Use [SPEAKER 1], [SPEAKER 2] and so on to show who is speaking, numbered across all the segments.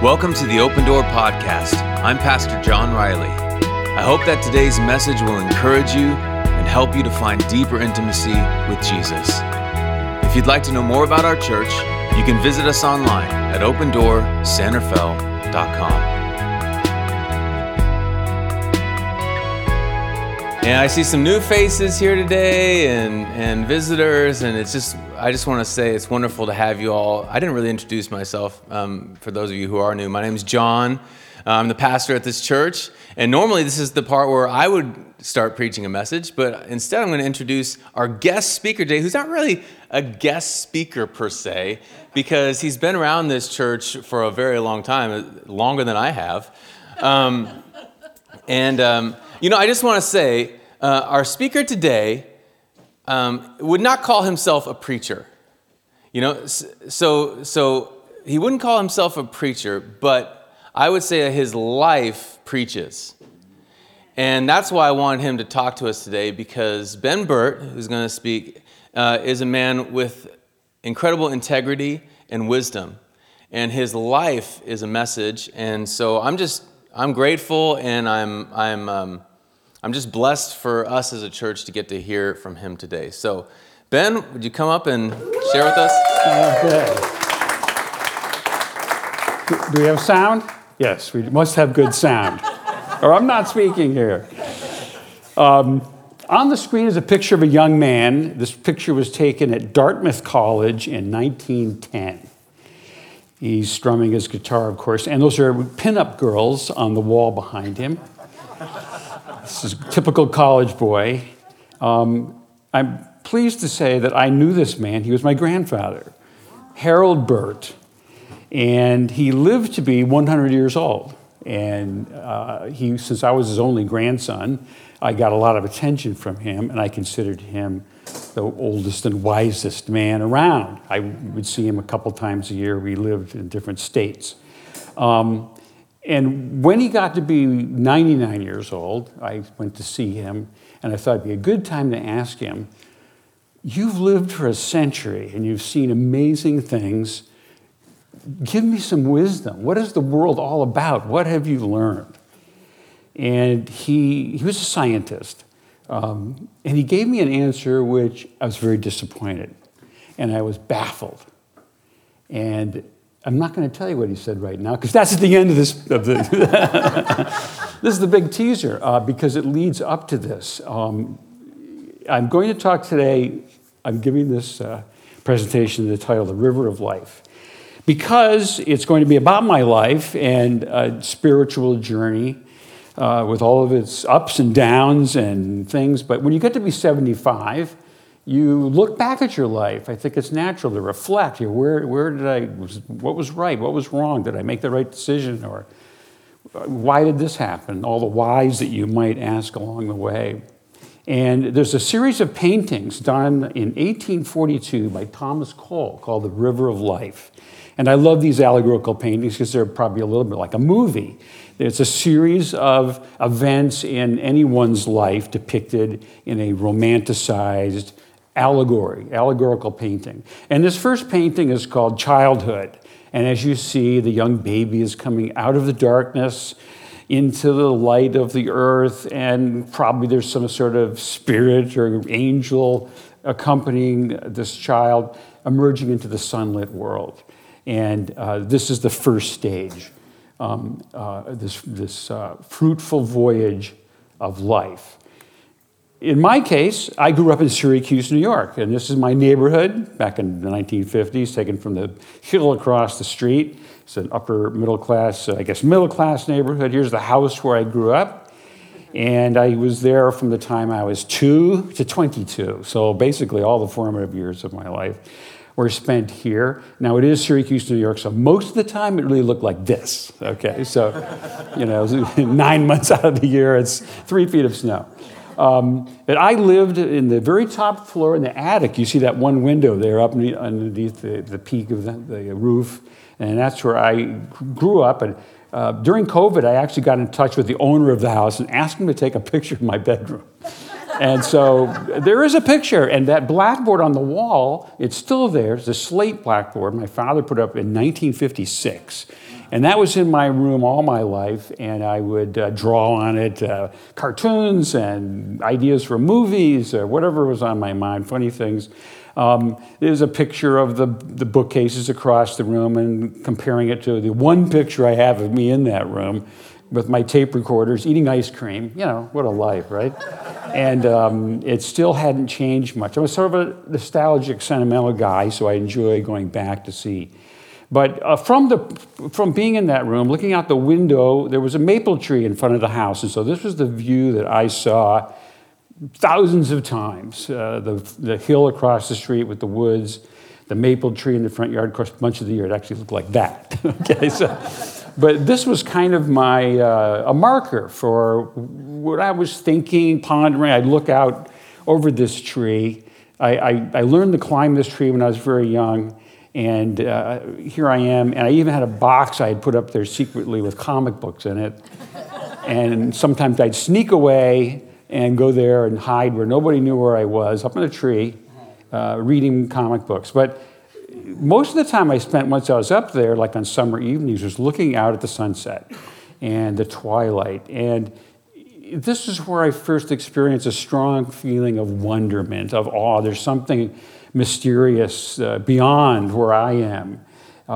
[SPEAKER 1] Welcome to the Open Door Podcast. I'm Pastor John Riley. I hope that today's message will encourage you and help you to find deeper intimacy with Jesus. If you'd like to know more about our church, you can visit us online at opendoorsanrafael.com. And I see some new faces here today and visitors, and I just want to say it's wonderful to have you all. I didn't really introduce myself for those of you who are new. My name is John. I'm the pastor at this church, and normally this is the part where I would start preaching a message, but instead I'm going to introduce our guest speaker today, who's not really a guest speaker per se, because he's been around this church for a very long time, longer than I have. I just want to say, our speaker today would not call himself a preacher. So he wouldn't call himself a preacher, but I would say that his life preaches. And that's why I wanted him to talk to us today, because Ben Burt, who's going to speak, is a man with incredible integrity and wisdom. And his life is a message. And so I'm grateful, and I'm just blessed for us as a church to get to hear from him today. So, Ben, would you come up and share with us?
[SPEAKER 2] Okay. Do we have sound? Yes, we must have good sound, or I'm not speaking here. On the screen is a picture of a young man. This picture was taken at Dartmouth College in 1910. He's strumming his guitar, of course, and those are pinup girls on the wall behind him. This is a typical college boy. I'm pleased to say that I knew this man. He was my grandfather, Harold Burt, and he lived to be 100 years old. And since I was his only grandson, I got a lot of attention from him, and I considered him the oldest and wisest man around. I would see him a couple times a year. We lived in different states. And when he got to be 99 years old, I went to see him, and I thought it'd be a good time to ask him, you've lived for a century, and you've seen amazing things. Give me some wisdom. What is the world all about? What have you learned? And he was a scientist, and he gave me an answer which I was very disappointed, and I was baffled. And I'm not going to tell you what he said right now, because that's at the end of this. This is the big teaser, because it leads up to this. I'm going to talk today, I'm giving this presentation the title, The River of Life, because it's going to be about my life and a spiritual journey with all of its ups and downs and things. But when you get to be 75, you look back at your life. I think it's natural to reflect. What was right? What was wrong? Did I make the right decision? Or why did this happen? All the whys that you might ask along the way. And there's a series of paintings done in 1842 by Thomas Cole called The River of Life. And I love these allegorical paintings because they're probably a little bit like a movie. It's a series of events in anyone's life depicted in a romanticized allegorical painting. And this first painting is called Childhood. And as you see, the young baby is coming out of the darkness into the light of the earth, and probably there's some sort of spirit or angel accompanying this child emerging into the sunlit world. And this is the first stage, this fruitful voyage of life. In my case, I grew up in Syracuse, New York, and this is my neighborhood back in the 1950s, taken from the hill across the street. It's an upper middle class neighborhood. Here's the house where I grew up, and I was there from the time I was 2 to 22. So basically all the formative years of my life were spent here. Now, it is Syracuse, New York, so most of the time it really looked like this, okay? So, 9 months out of the year, it's 3 feet of snow. But I lived in the very top floor in the attic. You see that one window there up underneath the peak of the roof, and that's where I grew up. And during COVID, I actually got in touch with the owner of the house and asked him to take a picture of my bedroom. And so there is a picture, and that blackboard on the wall, it's still there. It's a slate blackboard my father put up in 1956. And that was in my room all my life, and I would draw on it cartoons and ideas for movies or whatever was on my mind, funny things. There's a picture of the bookcases across the room and comparing it to the one picture I have of me in that room with my tape recorders eating ice cream. You know, what a life, right? And it still hadn't changed much. I'm sort of a nostalgic, sentimental guy, so I enjoy going back to see. But from being in that room, looking out the window, there was a maple tree in front of the house. And so this was the view that I saw thousands of times. The hill across the street with the woods, the maple tree in the front yard. Of course, much of the year it actually looked like that. Okay, but this was kind of my a marker for what I was thinking, pondering. I'd look out over this tree. I learned to climb this tree when I was very young. And here I am, and I even had a box I had put up there secretly with comic books in it. And sometimes I'd sneak away and go there and hide where nobody knew where I was, up in a tree, reading comic books. But most of the time I spent once I was up there, like on summer evenings, was looking out at the sunset and the twilight. And this is where I first experienced a strong feeling of wonderment, of awe. There's something mysterious beyond where I am,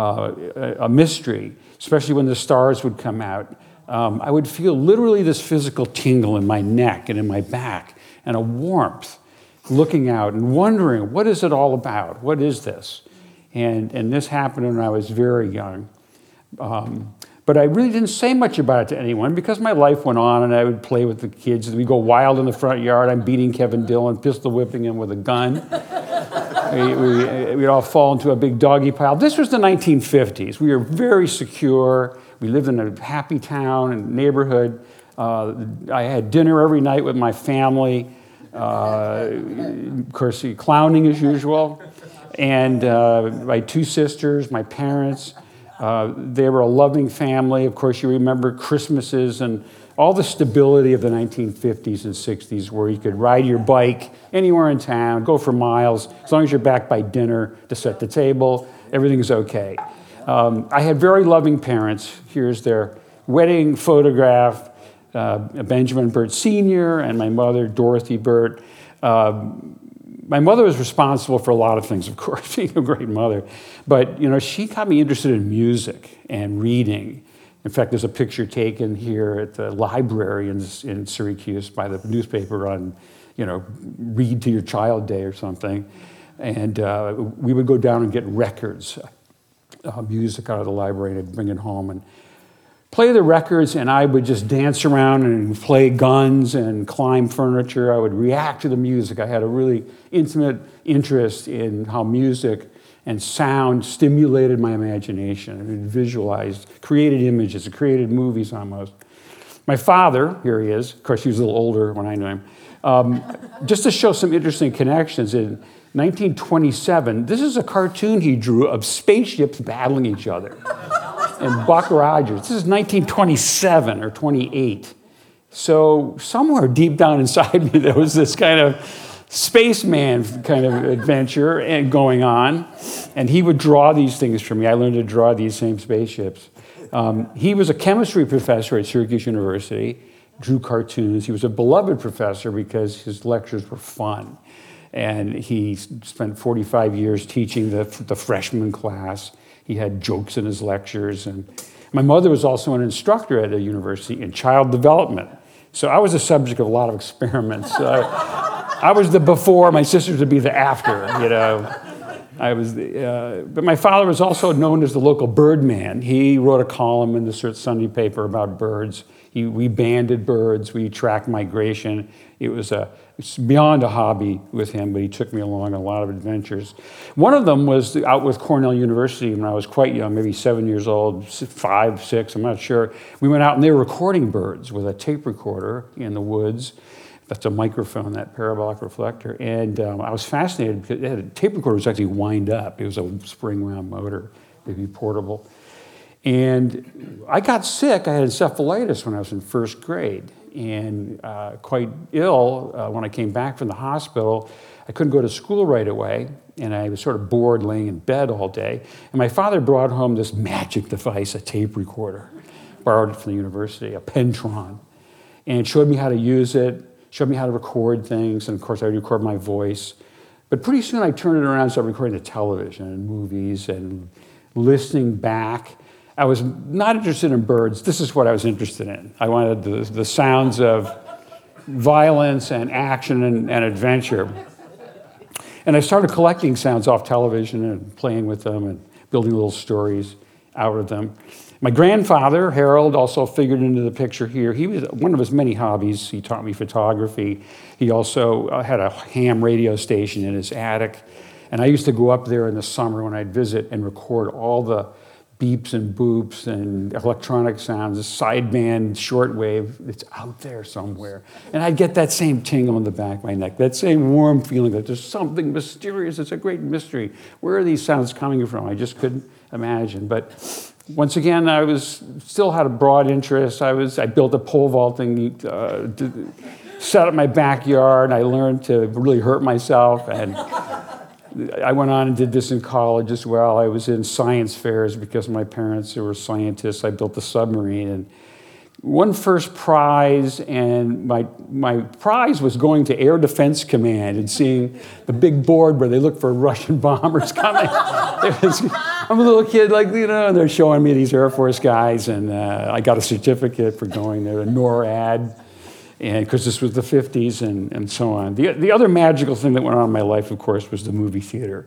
[SPEAKER 2] a mystery, especially when the stars would come out. I would feel literally this physical tingle in my neck and in my back and a warmth looking out and wondering, what is it all about? What is this? And this happened when I was very young. But I really didn't say much about it to anyone because my life went on and I would play with the kids. We'd go wild in the front yard. I'm beating Kevin Dillon, pistol whipping him with a gun. We'd all fall into a big doggy pile. This was the 1950s. We were very secure. We lived in a happy town and neighborhood. I had dinner every night with my family. Of course, clowning as usual. And my two sisters, my parents. They were a loving family. Of course, you remember Christmases and all the stability of the 1950s and 60s where you could ride your bike anywhere in town, go for miles, as long as you're back by dinner to set the table, everything's okay. I had very loving parents. Here's their wedding photograph, Benjamin Burt Sr. and my mother, Dorothy Burt. My mother was responsible for a lot of things, of course, being a great mother. But, you know, she got me interested in music and reading. In fact, there's a picture taken here at the library in Syracuse by the newspaper on, you know, Read to Your Child Day or something. And we would go down and get records, music out of the library, and I'd bring it home and play the records, and I would just dance around and play guns and climb furniture. I would react to the music. I had a really intimate interest in how music and sound stimulated my imagination. I visualized, created images, created movies almost. My father, here he is, of course he was a little older when I knew him, just to show some interesting connections, in 1927, this is a cartoon he drew of spaceships battling each other. And Buck Rogers, this is 1927 or 28. So somewhere deep down inside me, there was this kind of spaceman kind of adventure and going on. And he would draw these things for me. I learned to draw these same spaceships. He was a chemistry professor at Syracuse University, drew cartoons. He was a beloved professor because his lectures were fun. And he spent 45 years teaching the freshman class. He had jokes in his lectures. And my mother was also an instructor at a university in child development. So I was the subject of a lot of experiments. I was the before, my sisters would be the after, you know. But my father was also known as the local bird man. He wrote a column in the Sunday paper about birds. We banded birds, we tracked migration. It's beyond a hobby with him, but he took me along on a lot of adventures. One of them was out with Cornell University when I was quite young, maybe 7 years old, 5, 6, I'm not sure. We went out and they were recording birds with a tape recorder in the woods. That's a microphone, that parabolic reflector. And I was fascinated because the tape recorder was actually wind up. It was a spring wound motor, maybe portable. And I got sick. I had encephalitis when I was in first grade, and quite ill when I came back from the hospital. I couldn't go to school right away, and I was sort of bored laying in bed all day. And my father brought home this magic device, a tape recorder, borrowed it from the university, a Pentron, and showed me how to use it, showed me how to record things, and of course I would record my voice. But pretty soon I turned it around and started recording the television and movies and listening back. I was not interested in birds. This is what I was interested in. I wanted the sounds of violence and action and adventure. And I started collecting sounds off television and playing with them and building little stories out of them. My grandfather, Harold, also figured into the picture here. He was one of his many hobbies. He taught me photography. He also had a ham radio station in his attic. And I used to go up there in the summer when I'd visit and record all the beeps and boops and electronic sounds, sideband, shortwave. It's out there somewhere. And I'd get that same tingle in the back of my neck, that same warm feeling that there's something mysterious. It's a great mystery. Where are these sounds coming from? I just couldn't imagine. But once again, I still had a broad interest. I built a pole vaulting set up my backyard. I learned to really hurt myself, and I went on and did this in college as well. I was in science fairs because my parents were scientists. I built a submarine and won first prize, and my prize was going to Air Defense Command and seeing the big board where they look for Russian bombers coming. I'm a little kid, and they're showing me these Air Force guys, and I got a certificate for going there, a NORAD, and because this was the 50s and so on. The other magical thing that went on in my life, of course, was the movie theater.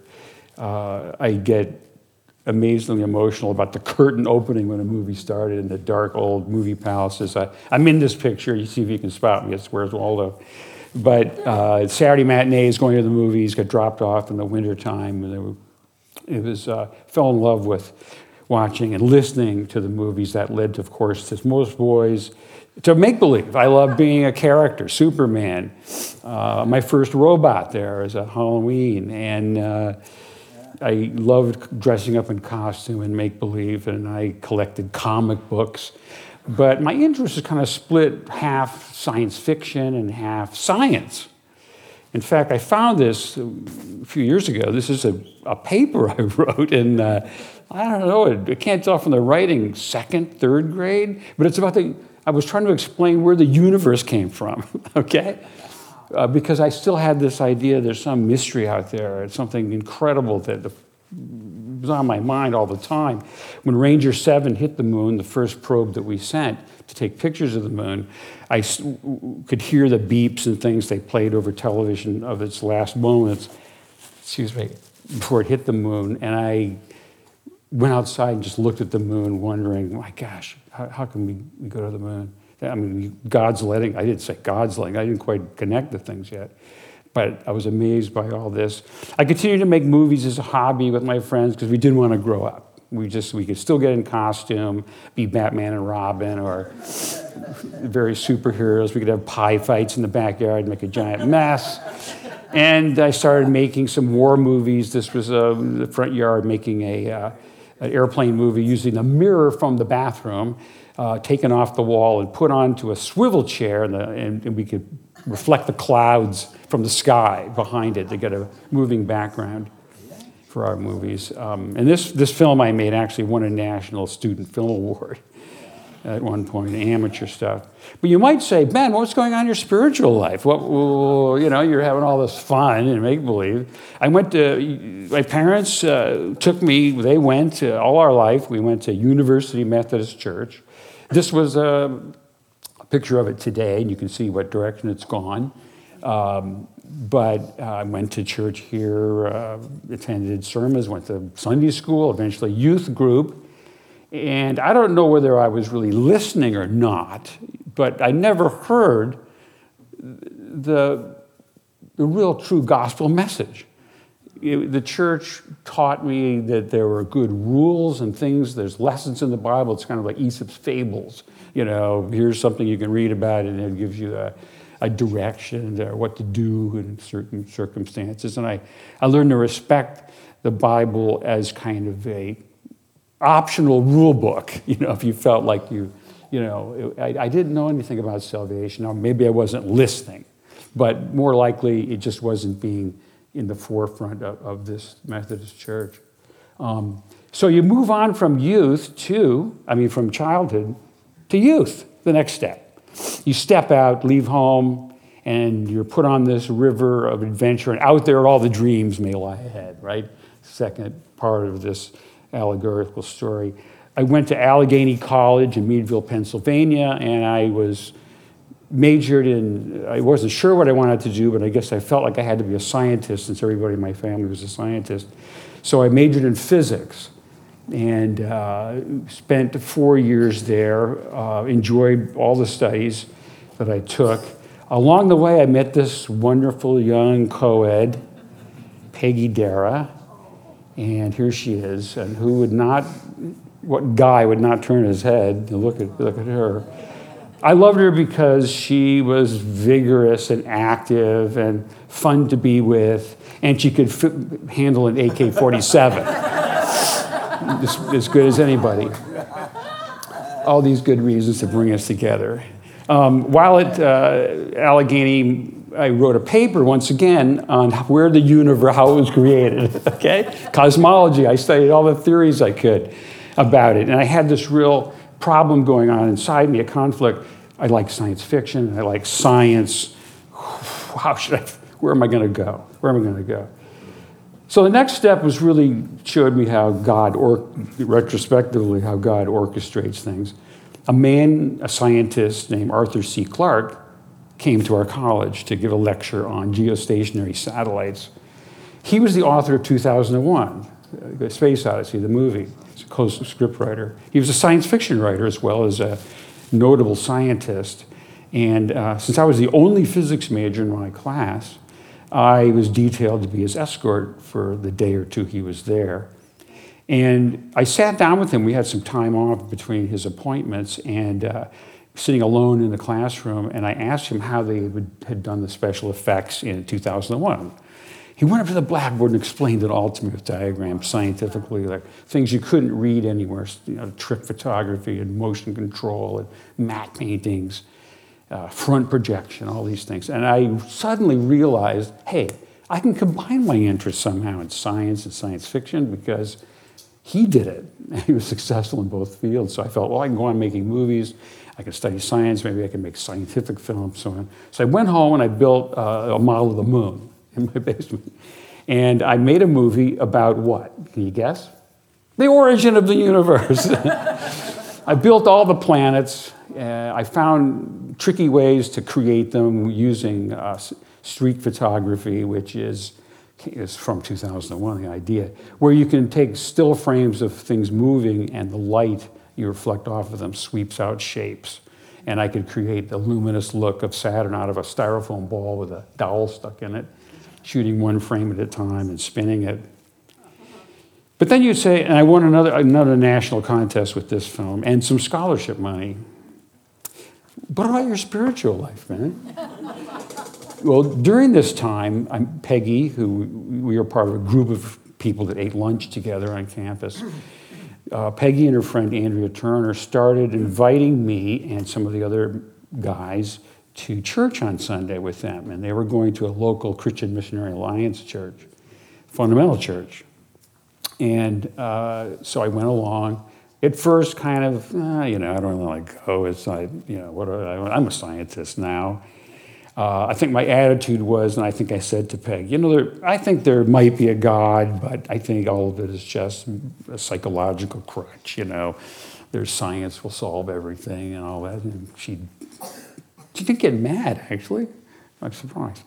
[SPEAKER 2] I get amazingly emotional about the curtain opening when a movie started in the dark old movie palaces. I'm in this picture. You see if you can spot me. It's Where's Waldo. But Saturday matinees, going to the movies, got dropped off in the wintertime. And fell in love with watching and listening to the movies. That led to, of course, to most boys, to make-believe. I love being a character, Superman. My first robot there is a Halloween. And I loved dressing up in costume and make-believe, and I collected comic books. But my interest is kind of split half science fiction and half science. In fact, I found this a few years ago. This is a paper I wrote in, I don't know, I can't tell from the writing, second, third grade, but it's about I was trying to explain where the universe came from, okay? Because I still had this idea there's some mystery out there. It's something incredible that was on my mind all the time. When Ranger 7 hit the moon, the first probe that we sent to take pictures of the moon, I could hear the beeps and things they played over television of its last moments, before it hit the moon. And I went outside and just looked at the moon, wondering, my gosh, how can we go to the moon? I mean, God's letting. I didn't say God's letting. I didn't quite connect the things yet. But I was amazed by all this. I continued to make movies as a hobby with my friends because we didn't want to grow up. We could still get in costume, be Batman and Robin, or various superheroes. We could have pie fights in the backyard, make a giant mess. And I started making some war movies. This was the front yard, making an airplane movie using a mirror from the bathroom, taken off the wall and put onto a swivel chair, and we could reflect the clouds from the sky behind it to get a moving background for our movies. And this film I made actually won a National Student Film Award at one point, amateur stuff. But you might say, Ben, what's going on in your spiritual life? You're having all this fun and make-believe. My parents took me, they went all our life. We went to University Methodist Church. This was a picture of it today, and you can see what direction it's gone. But I went to church here, attended sermons, went to Sunday school, eventually youth group. And I don't know whether I was really listening or not, but I never heard the real true gospel message. The church taught me that there were good rules and things. There's lessons in the Bible. It's kind of like Aesop's fables. Here's something you can read about, and it gives you a direction or what to do in certain circumstances. And I learned to respect the Bible as kind of a optional rule book, if you felt like I didn't know anything about salvation. Now, maybe I wasn't listening, but more likely it just wasn't being in the forefront of this Methodist church. So you move on from from childhood to youth, the next step. You step out, leave home, and you're put on this river of adventure, and out there all the dreams may lie ahead, right? Second part of this allegorical story. I went to Allegheny College in Meadville, Pennsylvania, and I wasn't sure what I wanted to do, but I guess I felt like I had to be a scientist since everybody in my family was a scientist. So I majored in physics and spent 4 years there, enjoyed all the studies that I took. Along the way, I met this wonderful young co-ed, Peggy Dara, and here she is, and what guy would not turn his head to look at her? I loved her because she was vigorous and active and fun to be with, and she could handle an AK-47 as good as anybody. All these good reasons to bring us together. While at Allegheny, I wrote a paper once again on how it was created, okay? Cosmology, I studied all the theories I could about it. And I had this real problem going on inside me, a conflict. I like science fiction, I like science. Where am I gonna go? So the next step showed me how retrospectively, how God orchestrates things. A scientist named Arthur C. Clarke, came to our college to give a lecture on geostationary satellites. He was the author of 2001, The Space Odyssey, the movie. He's a co-script writer. He was a science fiction writer as well as a notable scientist. And since I was the only physics major in my class, I was detailed to be his escort for the day or two he was there. And I sat down with him. We had some time off between his appointments, and sitting alone in the classroom, and I asked him how they had done the special effects in 2001. He went up to the blackboard and explained it all to me with diagrams scientifically, like things you couldn't read anywhere, trick photography and motion control and matte paintings, front projection, all these things. And I suddenly realized, hey, I can combine my interests somehow in science and science fiction because he did it. He was successful in both fields. So I felt, well, I can go on making movies. I could study science. Maybe I can make scientific films, so on. So I went home and I built a model of the moon in my basement. And I made a movie about what? Can you guess? The origin of the universe. I built all the planets. I found tricky ways to create them using streak photography, which is from 2001, the idea, where you can take still frames of things moving and the light you reflect off of them sweeps out shapes. And I could create the luminous look of Saturn out of a styrofoam ball with a dowel stuck in it, shooting one frame at a time and spinning it. But then you'd say, and I won another national contest with this film and some scholarship money. What about your spiritual life, man? Well, during this time, Peggy, we were part of a group of people that ate lunch together on campus. Peggy and her friend Andrea Turner started inviting me and some of the other guys to church on Sunday with them. And they were going to a local Christian Missionary Alliance church, fundamental church. And so I went along. At first, kind of, I don't really want to go. It's like, I'm a scientist now. I think my attitude was, and I think I said to Peg, I think there might be a God, but I think all of it is just a psychological crutch, There's science will solve everything and all that. And she didn't get mad, actually. I'm surprised.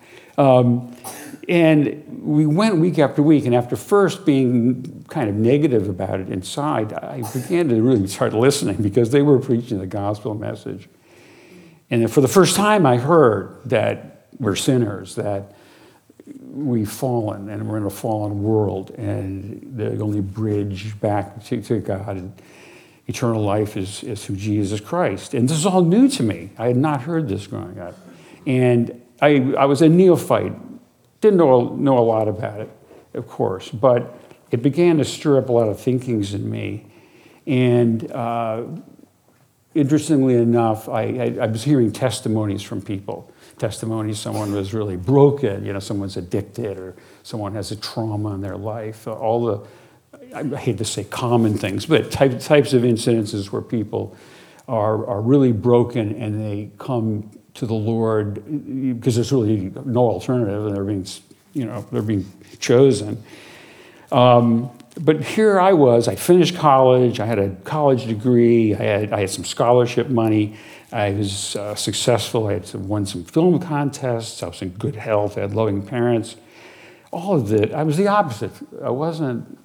[SPEAKER 2] And we went week after week, and after first being kind of negative about it inside, I began to really start listening because they were preaching the gospel message. And for the first time, I heard that we're sinners, that we've fallen, and we're in a fallen world, and the only bridge back to God and eternal life is through Jesus Christ. And this is all new to me. I had not heard this growing up. And I was a neophyte, didn't know a lot about it, of course, but it began to stir up a lot of thinkings in me. And interestingly enough, I was hearing testimonies from people. Testimonies, someone was really broken, someone's addicted, or someone has a trauma in their life. All the, I hate to say common things, but types of incidences where people are really broken and they come to the Lord because there's really no alternative, and they're being chosen. But here I was. I finished college. I had a college degree. I had some scholarship money. I was successful. I had won some film contests. I was in good health. I had loving parents. All of it. I was the opposite. I wasn't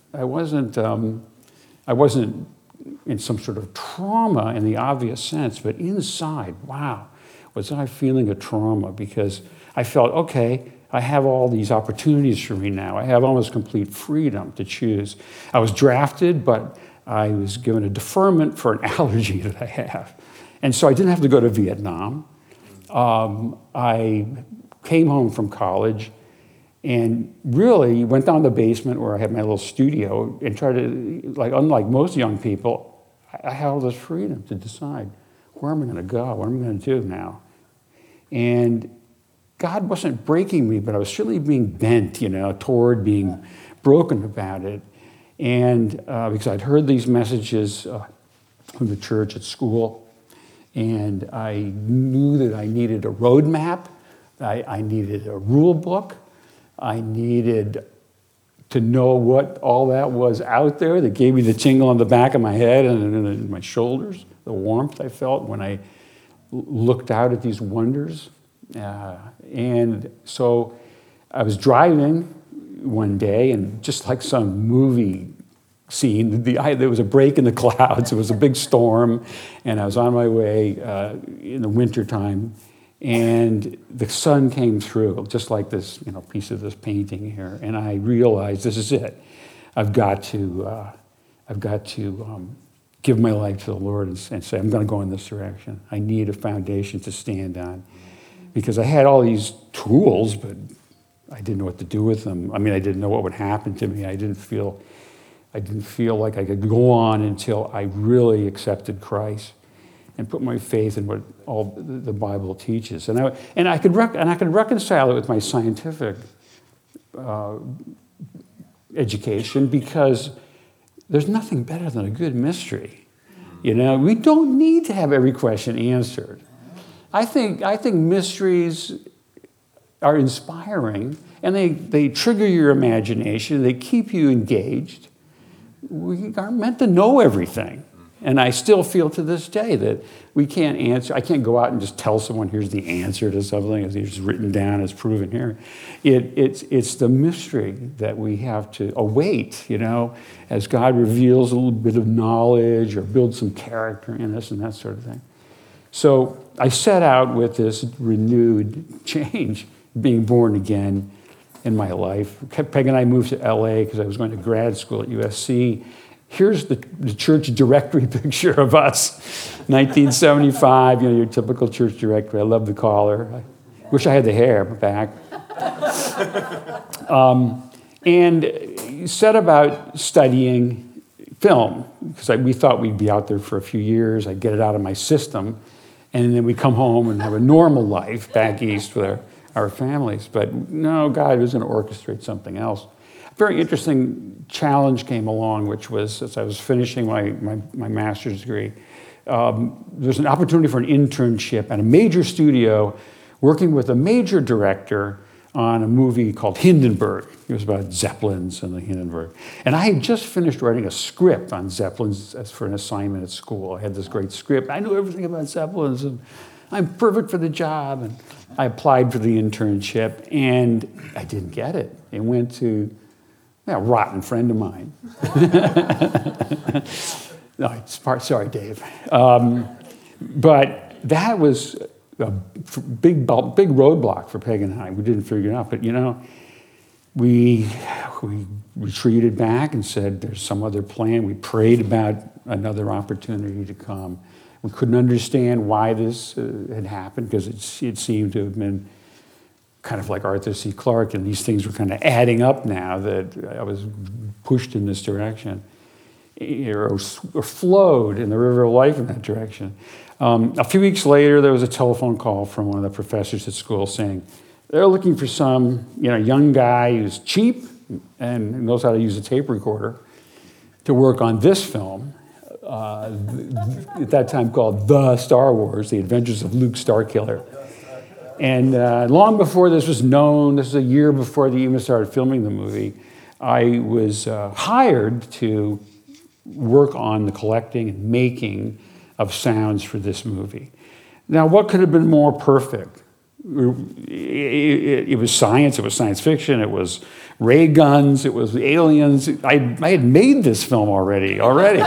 [SPEAKER 2] in some sort of trauma in the obvious sense, but inside, wow, was I feeling a trauma, because I felt, okay, I have all these opportunities for me now. I have almost complete freedom to choose. I was drafted, but I was given a deferment for an allergy that I have. And so I didn't have to go to Vietnam. I came home from college and really went down the basement where I had my little studio and tried to, unlike most young people, I had all this freedom to decide, where am I going to go? What am I going to do now? And God wasn't breaking me, but I was certainly being bent, toward being broken about it. And because I'd heard these messages from the church at school, and I knew that I needed a roadmap, I needed a rule book, I needed to know what all that was out there that gave me the tingle on the back of my head and my shoulders, the warmth I felt when I looked out at these wonders. And so I was driving one day, and just like some movie scene, there was a break in the clouds. It was a big storm, and I was on my way in the wintertime, and the sun came through, just like this piece of this painting here, and I realized this is it. I've got to give my life to the Lord and say, I'm going to go in this direction. I need a foundation to stand on. Because I had all these tools, but I didn't know what to do with them. I mean, I didn't know what would happen to me. I didn't feel like I could go on until I really accepted Christ and put my faith in what all the Bible teaches. And I could reconcile it with my scientific education, because there's nothing better than a good mystery. We don't need to have every question answered. I think mysteries are inspiring, and they trigger your imagination. They keep you engaged. We aren't meant to know everything. And I still feel to this day that we can't answer. I can't go out and just tell someone, here's the answer to something. It's written down, it's proven here. It's the mystery that we have to await, as God reveals a little bit of knowledge or builds some character in us and that sort of thing. So I set out with this renewed change, being born again in my life. Peg and I moved to LA because I was going to grad school at USC. Here's the church directory picture of us, 1975, your typical church directory. I love the collar. I wish I had the hair back. And set about studying film, because we thought we'd be out there for a few years. I'd get it out of my system, and then we'd come home and have a normal life back east with our families. But no, God was going to orchestrate something else. A very interesting challenge came along, which was, as I was finishing my master's degree, there's an opportunity for an internship at a major studio working with a major director on a movie called Hindenburg. It was about Zeppelins and the Hindenburg. And I had just finished writing a script on Zeppelins as for an assignment at school. I had this great script. I knew everything about Zeppelins, and I'm perfect for the job. And I applied for the internship, and I didn't get it. It went to a rotten friend of mine. No, sorry, Dave. But that was a big roadblock for Peg and I. We didn't figure it out. But, we retreated back and said there's some other plan. We prayed about another opportunity to come. We couldn't understand why this had happened, because it seemed to have been kind of like Arthur C. Clarke, and these things were kind of adding up now that I was pushed in this direction. or flowed in the river of life in that direction. A few weeks later, there was a telephone call from one of the professors at school saying they're looking for some young guy who's cheap and knows how to use a tape recorder to work on this film, at that time called The Star Wars, The Adventures of Luke Starkiller. And long before this was known, this is a year before they even started filming the movie, I was hired to work on the collecting and making of sounds for this movie. Now, what could have been more perfect? It was science, it was science fiction, it was ray guns, it was aliens. I had made this film already.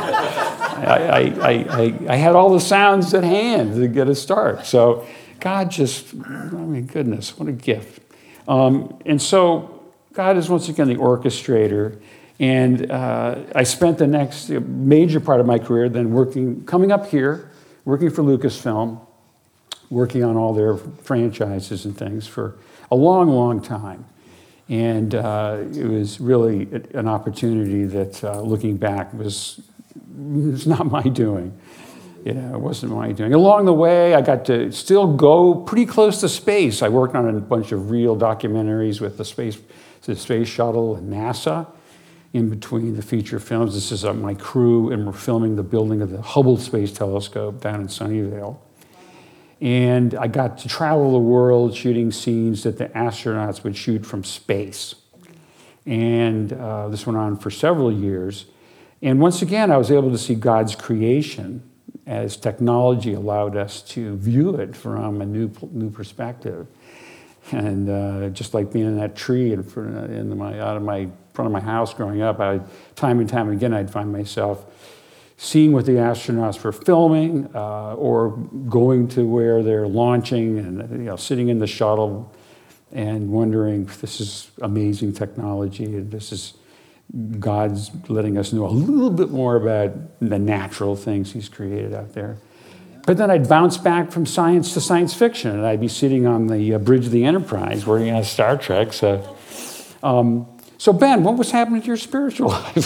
[SPEAKER 2] I had all the sounds at hand to get a start. So God goodness, what a gift. And so God is once again the orchestrator. And I spent the next major part of my career then coming up here, working for Lucasfilm, working on all their franchises and things for a long, long time. And it was really an opportunity that, looking back, was not my doing. It wasn't my doing. Along the way, I got to still go pretty close to space. I worked on a bunch of real documentaries with the space shuttle and NASA. In between the feature films, this is my crew, and we're filming the building of the Hubble Space Telescope down in Sunnyvale. And I got to travel the world shooting scenes that the astronauts would shoot from space. And this went on for several years. And once again, I was able to see God's creation as technology allowed us to view it from a new perspective. And just like being in that tree out of my front of my house growing up, time and time again, I'd find myself seeing what the astronauts were filming, or going to where they're launching, and sitting in the shuttle and wondering, this is amazing technology, and this is God's letting us know a little bit more about the natural things He's created out there. But then I'd bounce back from science to science fiction, and I'd be sitting on the bridge of the Enterprise working on Star Trek. So Ben, what was happening to your spiritual life?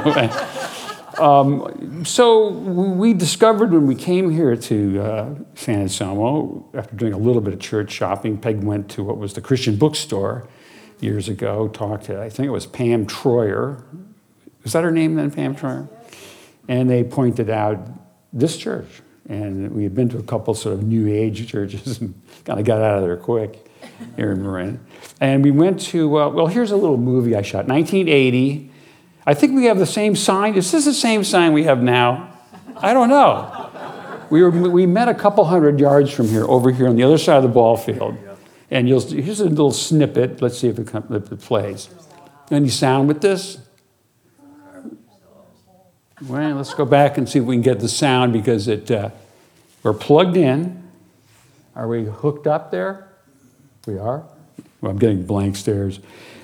[SPEAKER 2] So we discovered when we came here to San Anselmo, after doing a little bit of church shopping, Peg went to what was the Christian bookstore years ago, talked to, I think it was Pam Troyer. Was that her name then, Pam Troyer? And they pointed out this church. And we had been to a couple sort of New Age churches and kind of got out of there quick here in Marin. And we went to, here's a little movie I shot, 1980. I think we have the same sign. Is this the same sign we have now? I don't know. We met a couple hundred yards from here, over here on the other side of the ball field. And here's a little snippet. Let's see if it plays. Any sound with this? Well, let's go back and see if we can get the sound, because we're plugged in. Are we hooked up there? We are? Well, I'm getting blank stares.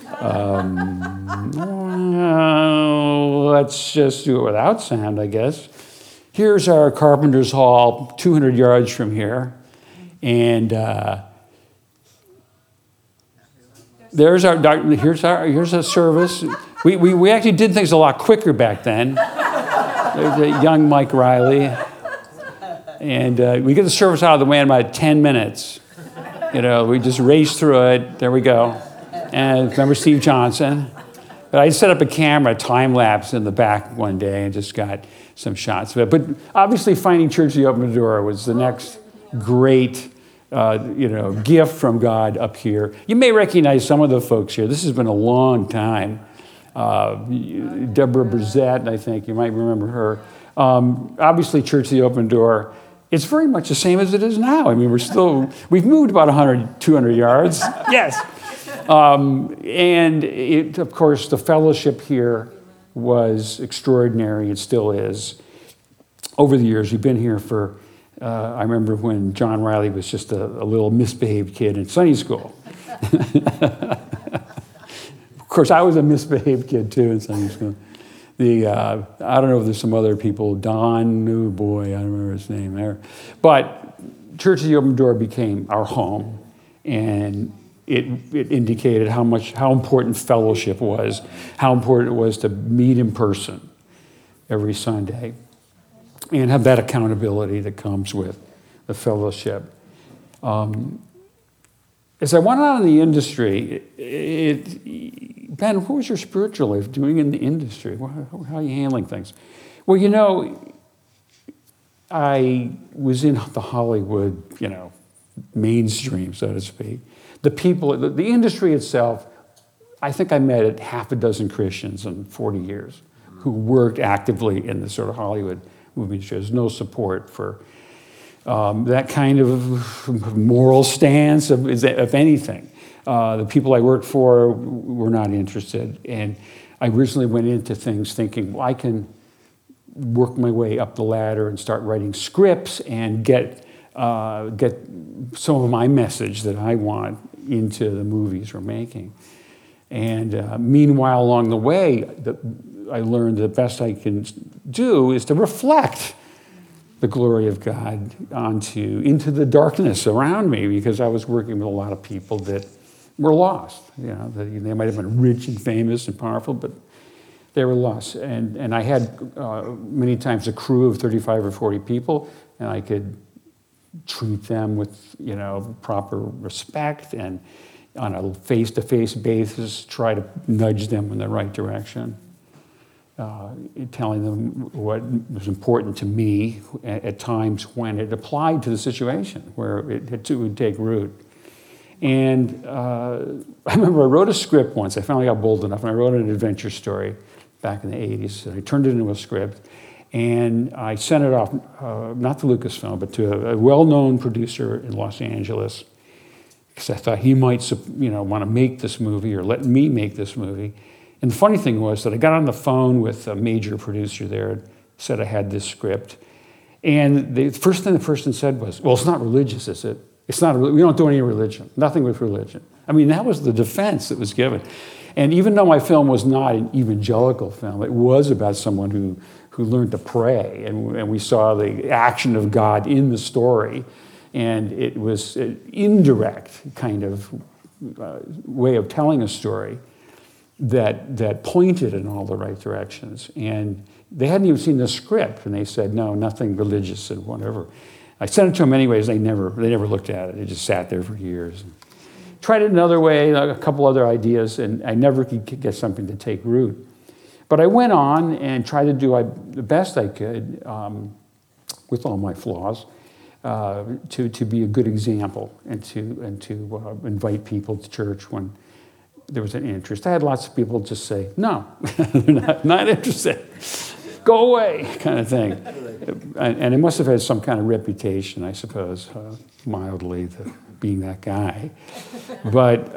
[SPEAKER 2] Let's just do it without sound, I guess. Here's our Carpenter's Hall, 200 yards from here. And here's a service. We actually did things a lot quicker back then. There's a young Mike Riley. And we get the service out of the way in about 10 minutes. We just raced through it. There we go. And remember Steve Johnson? But I set up a camera, time-lapse in the back one day, and just got some shots of it. But obviously finding Church of the Open Door was the next great gift from God up here. You may recognize some of the folks here. This has been a long time. Deborah Brzett, I think, you might remember her. Obviously, Church of the Open Door, it's very much the same as it is now. I mean, we've moved about 100, 200 yards. Yes. And of course, the fellowship here was extraordinary. It still is. Over the years, we've been here for, I remember when John Riley was just a little misbehaved kid in Sunday school. Of course, I was a misbehaved kid too in Sunday school. I don't know if there's some other people, Don, oh boy, I don't remember his name there. But Church of the Open Door became our home, and it indicated how important fellowship was, how important it was to meet in person, every Sunday and have that accountability that comes with the fellowship. As I went on in the industry, Ben, what was your spiritual life doing in the industry? How are you handling things? Well, I was in the Hollywood, mainstream, so to speak. The people, the industry itself, I think I met half a dozen Christians in 40 years who worked actively in the sort of Hollywood movie industry. There's no support for that kind of moral stance, of anything. The people I worked for were not interested. And I originally went into things thinking, well, I can work my way up the ladder and start writing scripts and get some of my message that I want into the movies we're making. And meanwhile, along the way, I learned the best I can do is to reflect the glory of God into the darkness around me, because I was working with a lot of people that were lost. They might have been rich and famous and powerful, but they were lost. And I had many times a crew of 35 or 40 people, and I could treat them with proper respect and on a face-to-face basis try to nudge them in the right direction. Telling them what was important to me at times when it applied to the situation, where it would take root. And I remember I wrote a script once. I finally got bold enough, and I wrote an adventure story back in the 80s. And I turned it into a script, and I sent it off, not to Lucasfilm, but to a well-known producer in Los Angeles, because I thought he might want to make this movie or let me make this movie. And the funny thing was that I got on the phone with a major producer there, said I had this script. And the first thing the person said was, well, it's not religious, is it? It's not. We don't do any religion, nothing with religion. I mean, that was the defense that was given. And even though my film was not an evangelical film, it was about someone who learned to pray. And we saw the action of God in the story. And it was an indirect kind of way of telling a story that pointed in all the right directions. And they hadn't even seen the script, and they said, no, nothing religious and whatever. I sent it to them anyways. They never looked at it. It just sat there for years. Tried it another way, a couple other ideas, and I never could get something to take root. But I went on and tried to do the best I could, with all my flaws, to be a good example and to invite people to church when there was an interest. I had lots of people just say, no, they're not interested. Go away, kind of thing. And it must have had some kind of reputation, I suppose, mildly, being that guy. But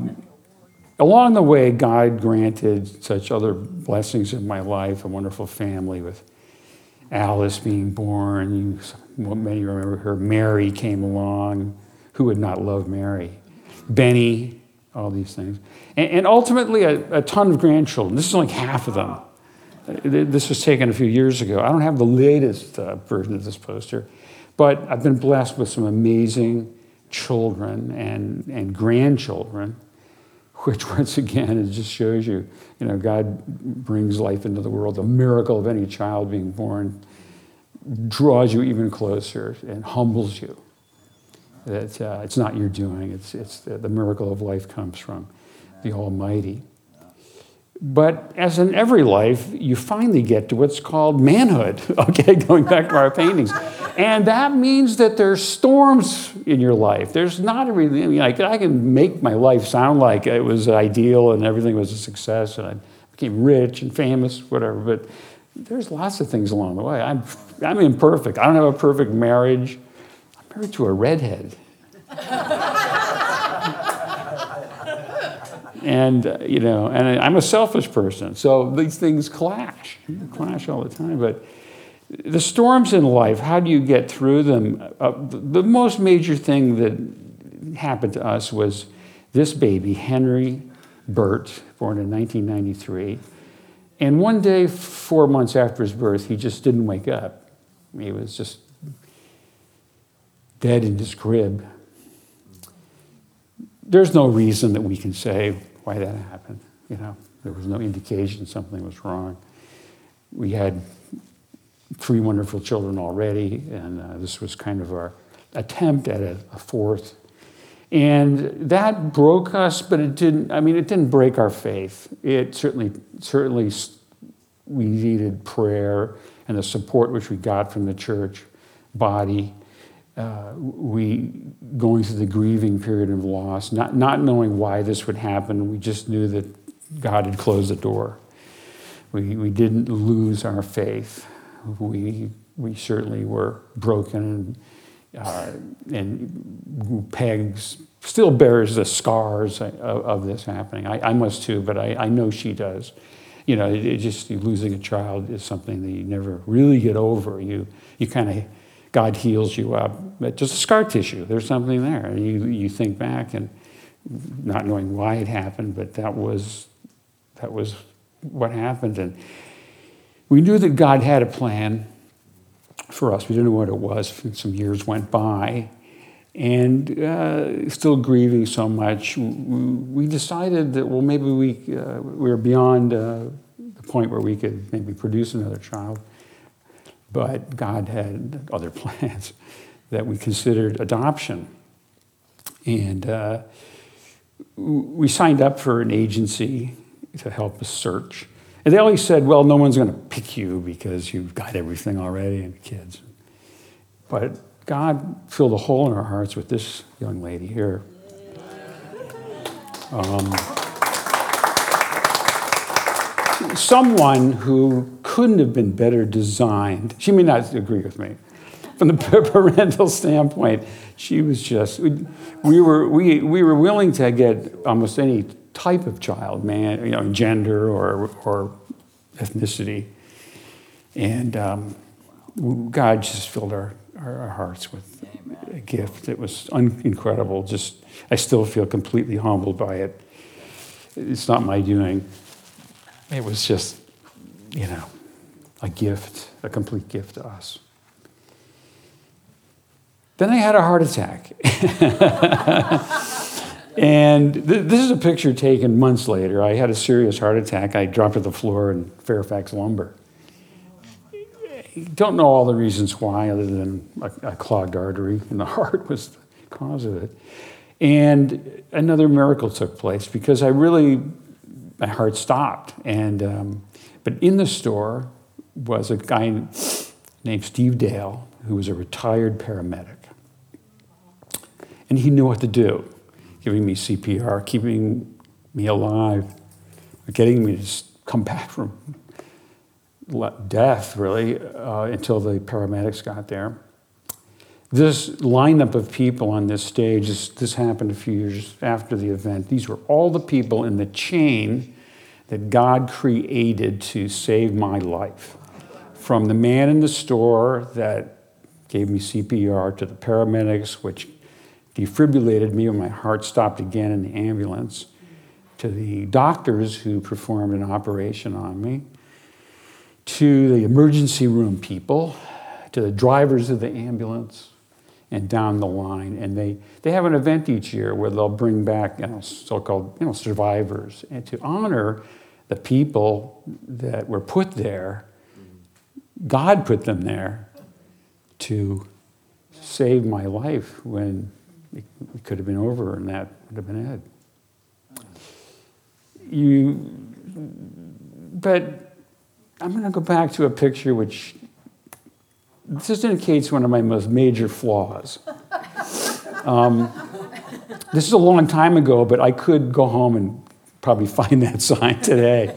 [SPEAKER 2] along the way, God granted such other blessings in my life, a wonderful family with Alice being born. Many remember her. Mary came along. Who would not love Mary? Benny. All these things. And ultimately, a ton of grandchildren. This is like half of them. This was taken a few years ago. I don't have the latest version of this poster, but I've been blessed with some amazing children and grandchildren, which once again, it just shows you, God brings life into the world. The miracle of any child being born draws you even closer and humbles you. That it's not your doing. It's the miracle of life comes from the Almighty. But as in every life, you finally get to what's called manhood, okay, going back to our paintings. And that means that there's storms in your life. There's not everything. I can make my life sound like it was ideal and everything was a success and I became rich and famous, whatever, but there's lots of things along the way. I'm imperfect. I don't have a perfect marriage. Married to a redhead. And I'm a selfish person, so these things clash all the time. But the storms in life, how do you get through them? The most major thing that happened to us was this baby, Henry Burt, born in 1993. And one day, 4 months after his birth, he just didn't wake up. He was just dead in his crib. There's no reason that we can say why that happened. There was no indication something was wrong. We had 3 wonderful children already, and this was kind of our attempt at a 4th. And that broke us, but it didn't break our faith. It certainly we needed prayer and the support which we got from the church body. We going through the grieving period of loss, not knowing why this would happen. We just knew that God had closed the door. We didn't lose our faith. We certainly were broken, and Peg still bears the scars of this happening. I must too, but I know she does. You know, losing a child is something that you never really get over. You kind of, God heals you up, but just scar tissue. There's something there, and you think back and not knowing why it happened, but that was what happened, and we knew that God had a plan for us. We didn't know what it was. Some years went by, and still grieving so much, we decided that, well, maybe we were beyond the point where we could maybe produce another child. But God had other plans that we considered adoption. And we signed up for an agency to help us search. And they always said, well, no one's going to pick you because you've got everything already and kids. But God filled a hole in our hearts with this young lady here. Someone who couldn't have been better designed. She may not agree with me. From the parental standpoint, she was just, we were willing to get almost any type of child, man, gender or ethnicity. And God just filled our hearts with a gift that was incredible. I still feel completely humbled by it. It's not my doing. It was just, a gift, a complete gift to us. Then I had a heart attack. And this is a picture taken months later. I had a serious heart attack. I dropped to the floor in Fairfax Lumber. Don't know all the reasons why, other than a clogged artery in the heart was the cause of it. And another miracle took place because my heart stopped. And but in the store was a guy named Steve Dale, who was a retired paramedic. And he knew what to do, giving me CPR, keeping me alive, getting me to come back from death, really, until the paramedics got there. This lineup of people on this stage, this happened a few years after the event. These were all the people in the chain that God created to save my life. From the man in the store that gave me CPR to the paramedics, which defibrillated me when my heart stopped again in the ambulance, to the doctors who performed an operation on me, to the emergency room people, to the drivers of the ambulance, and down the line. And they have an event each year where they'll bring back so-called survivors, and to honor the people that were put there. God put them there to save my life when it could have been over, and that would have been it. But I'm going to go back to a picture which just indicates one of my most major flaws. This is a long time ago, but I could go home and probably find that sign today.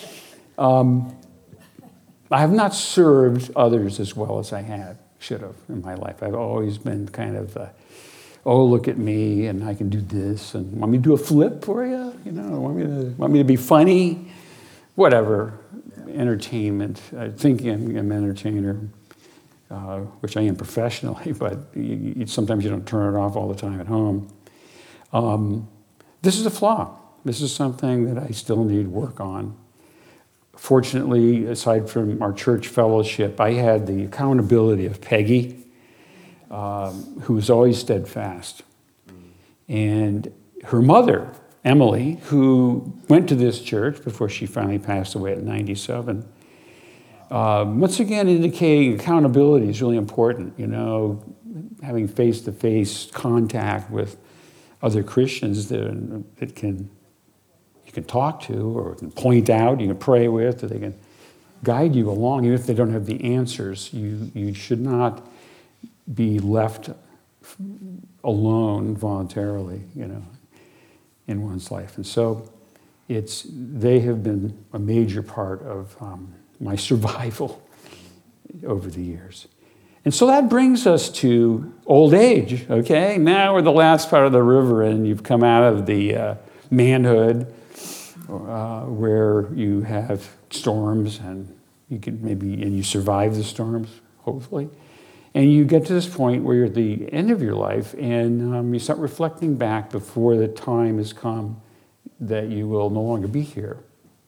[SPEAKER 2] I have not served others as well as I should have in my life. I've always been kind of, look at me, and I can do this, and want me to do a flip for you? Want me to be funny? Whatever. Entertainment. I think I'm an entertainer, which I am professionally, but sometimes you don't turn it off all the time at home. This is a flaw. This is something that I still need work on. Fortunately, aside from our church fellowship, I had the accountability of Peggy, who was always steadfast. And her mother, Emily, who went to this church before she finally passed away at 97, Once again, indicating accountability is really important. Having face-to-face contact with other Christians that you can talk to, or can point out, you can pray with, or they can guide you along, even if they don't have the answers. You should not be left alone voluntarily, in one's life. And so they have been a major part of my survival over the years. And so that brings us to old age, okay? Now we're the last part of the river, and you've come out of the manhood where you have storms, and you survive the storms, hopefully. And you get to this point where you're at the end of your life, and you start reflecting back before the time has come that you will no longer be here.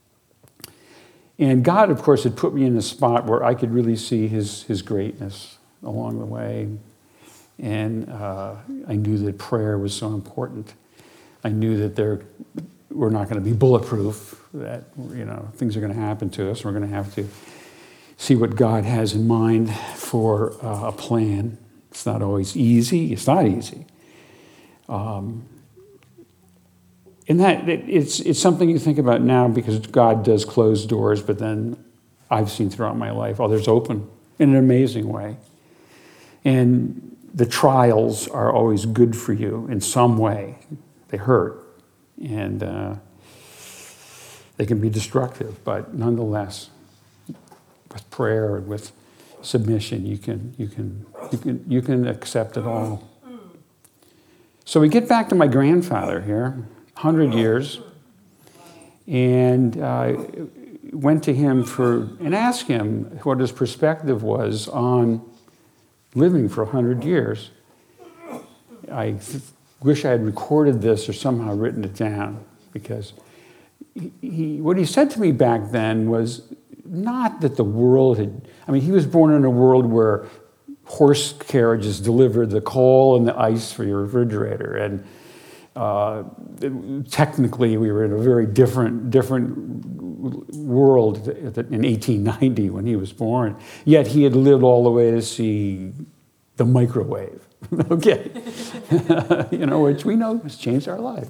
[SPEAKER 2] And God, of course, had put me in a spot where I could really see his greatness along the way. And I knew that prayer was so important. I knew that we're not going to be bulletproof, that things are going to happen to us. We're going to have to see what God has in mind for a plan. It's not always easy. It's not easy. And that it's something you think about now, because God does close doors, but then I've seen throughout my life others open in an amazing way. And the trials are always good for you in some way. They hurt, and they can be destructive, but nonetheless, with prayer and with submission, you can accept it all. So we get back to my grandfather here, 100 years, and went to him and asked him what his perspective was on living for 100 years. I wish I had recorded this or somehow written it down, because what he said to me back then was not that the world he was born in a world where horse carriages delivered the coal and the ice for your refrigerator, and technically we were in a very different world in 1890 when he was born. Yet he had lived all the way to see the microwave, okay, which we know has changed our life.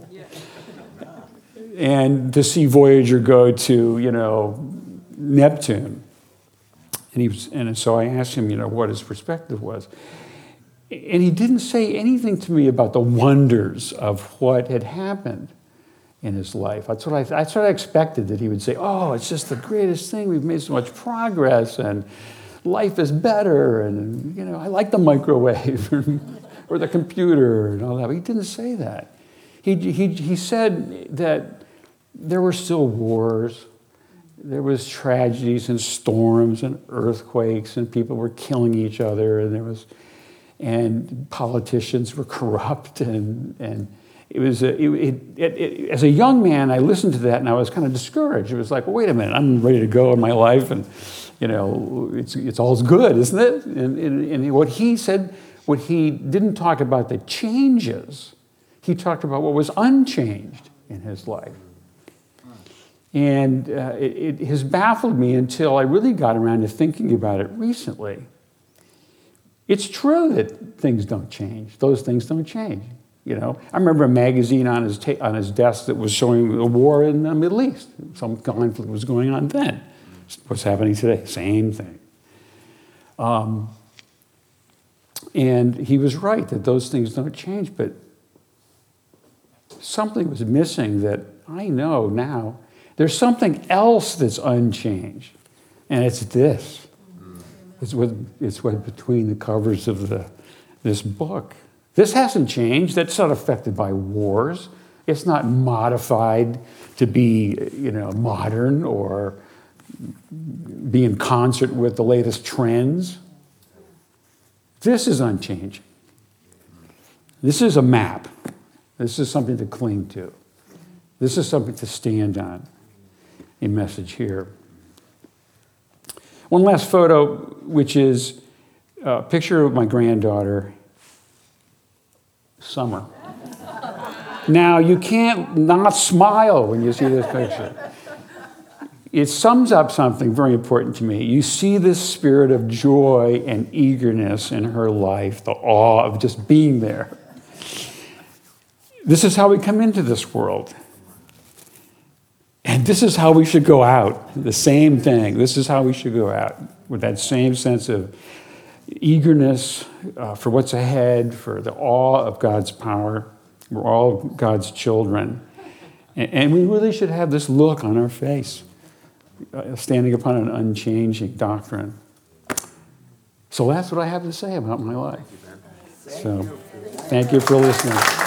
[SPEAKER 2] And to see Voyager go to, Neptune. And so I asked him, what his perspective was. And he didn't say anything to me about the wonders of what had happened in his life. That's what I expected, that he would say, oh, it's just the greatest thing. We've made so much progress, and life is better, and, I like the microwave or the computer and all that. But he didn't say that. He said that there were still wars. There was tragedies and storms and earthquakes, and people were killing each other, and politicians were corrupt, and it was as a young man, I listened to that and I was kind of discouraged. It was like, well, wait a minute, I'm ready to go in my life, and it's all good, isn't it? And what he said, what he didn't talk about the changes, he talked about what was unchanged in his life. And it has baffled me until I really got around to thinking about it recently. It's true that things don't change. Those things don't change. I remember a magazine on his desk that was showing a war in the Middle East. Some conflict was going on then. What's happening today? Same thing. And he was right that those things don't change, but something was missing that I know now. There's something else that's unchanged, and it's this. It's what between the covers of this book. This hasn't changed. That's not affected by wars. It's not modified to be, modern or be in concert with the latest trends. This is unchanging. This is a map. This is something to cling to. This is something to stand on. A message here. One last photo, which is a picture of my granddaughter, Summer. Now, you can't not smile when you see this picture. it sums up something very important to me. You see this spirit of joy and eagerness in her life, the awe of just being there. This is how we come into this world. And this is how we should go out. The same thing. This is how we should go out, with that same sense of eagerness for what's ahead, for the awe of God's power. We're all God's children. And we really should have this look on our face, standing upon an unchanging doctrine. So that's what I have to say about my life. So thank you for listening.